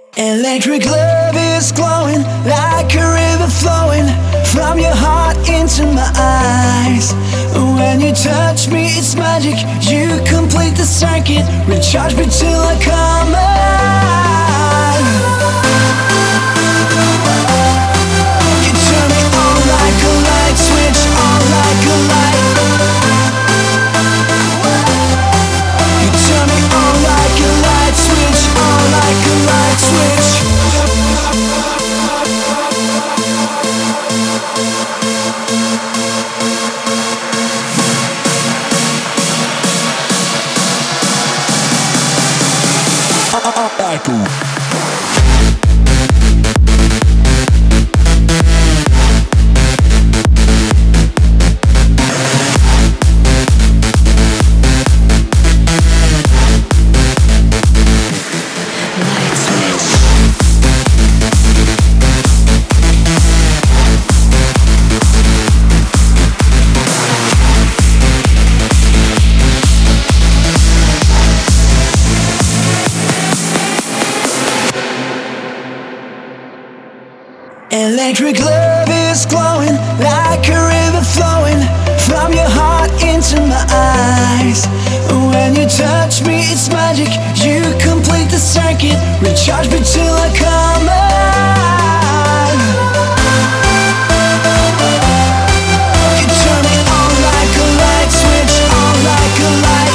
Electric love is glowing like a river flowing from your heart into my eyes. When you touch me, it's magic. You complete the circuit. Recharge me till I come alive. You turn me on like a light switch, on like a light. You turn me on like a light switch, on like a light switch. Electric love is glowing like a river flowing from your heart into my eyes. When you touch me, it's magic. You complete the circuit. Recharge me till I come alive. You turn me on like a light switch, on like a light.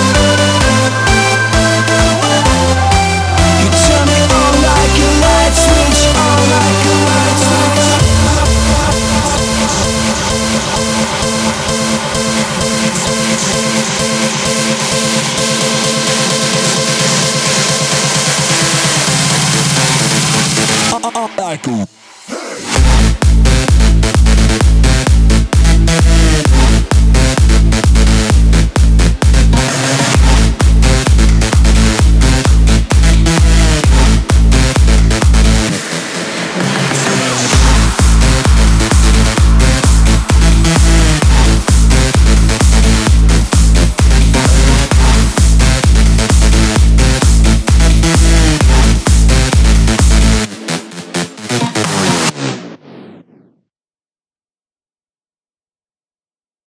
You turn me on like a light switch, on like a light switch. Michael.